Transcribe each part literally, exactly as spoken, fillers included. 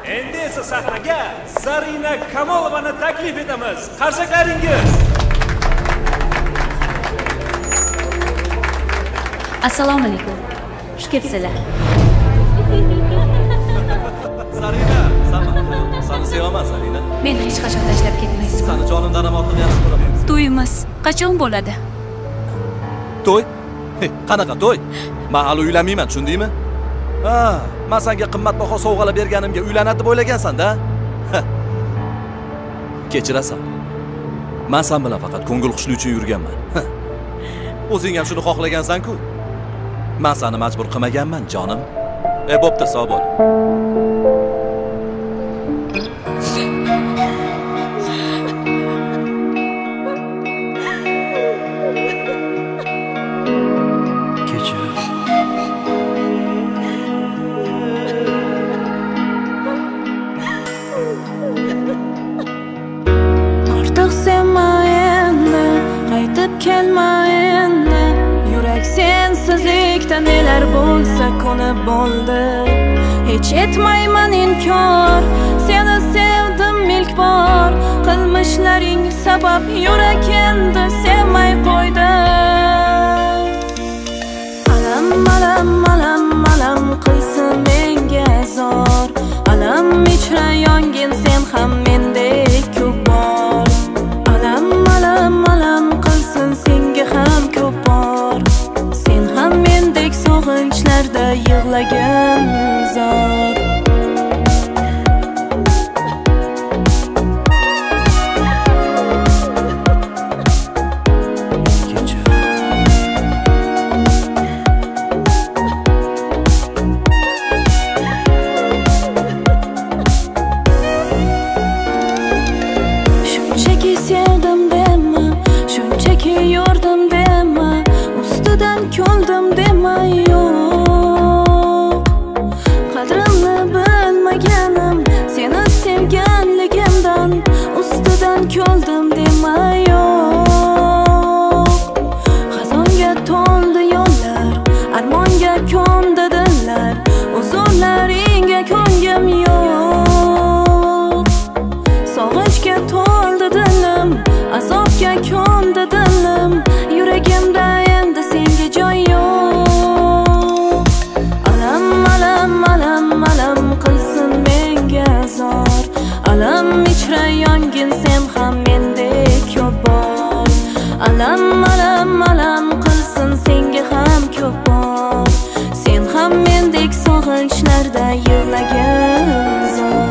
Endi esa sahnaga Zarina Kamolovani taklif etamiz. Qarsaklaringiz. Assalomu alaykum. Xush kelibsizlar. Zarina, seni sevaman Zarina. Meni hech qachon tashlab ketmaysiz. Seni jonimdan ham ortiq yaxshi ko'raman. To'yimiz qachon bo'ladi? To'y? Qanaqa to'y? Men hali uylanmayman, tushundingmi? Ha, men senga qimmatbaho sovg'alar berganimga uylanadi deb o'ylagansan-da? Kechirasan. Men sen bilan faqat ko'ngil xushlik uchun yurganman. O'zing ham shuni xohlagansan-ku. Men seni majbur qilmaganman, jonim. E, bo'pti, sog' bo'l. Neler bo'lsa ko'nib bo'ldi, hech etmayman inkor. Seni sevdim ilk bor, qilmishlaring sabab yurak endi sevmay qo'ydi. Alam alam alam alam qilsin menga zor, alam ichra yongin sen ham mendek ko'p bor. Alam alam alam qilsin senga ham ko'p bor. Sen ham mendek sog'inchlarda yig'lagan zor. Shunchaki sevdim dema, shunchaki yurdim dema, ustidan kuldim dema, yo'q. Qadrimni bilmaganim seni sevganligimdan, ustidan kuldim dema, yo'q. Xazonga to'ldi yo'llar, armonga ko'ndi dillar, huzurlaringga ko'ngim yo'q. Sog'inchga to'ldi dilim, azobga ko'ndi dilim, yuragimda endi senga joy yo'q. Alam alam alam alam qilsin menga zor, alam ichra yongin sen ham mendek ko'p bor. Alam alam alam qilsin senga ham ko'p bor. Sen ham mendek sog'inchlarda yig'lagan zor.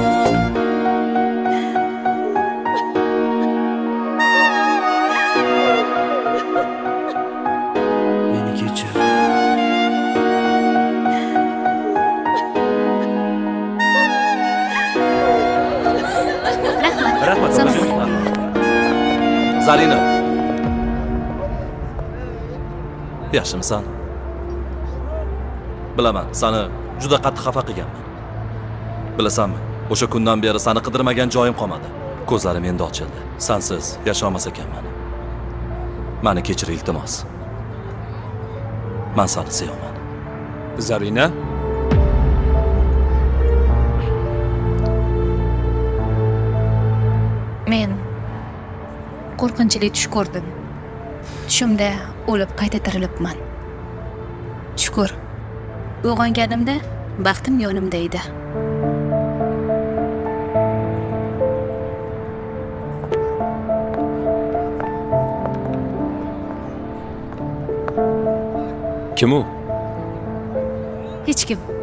Rahmat. Zarina. Yaxshimisan? Bilaman, seni juda qattiq xafa qilganman. Bilasanmi? O'sha kundan beri seni qidirmagan joyim qolmadi. Ko'zlarim endi ochildi. Sensiz yasholmas ekanman. Meni kechir iltimos. Men seni sevaman. Zarina? Men qo'rqinchli tush ko'rdim. Tushimda o'lib qayta tirilibman. Shukr. Uyg'onganimda baxtim yonimda edi. Kim u? Hech kim.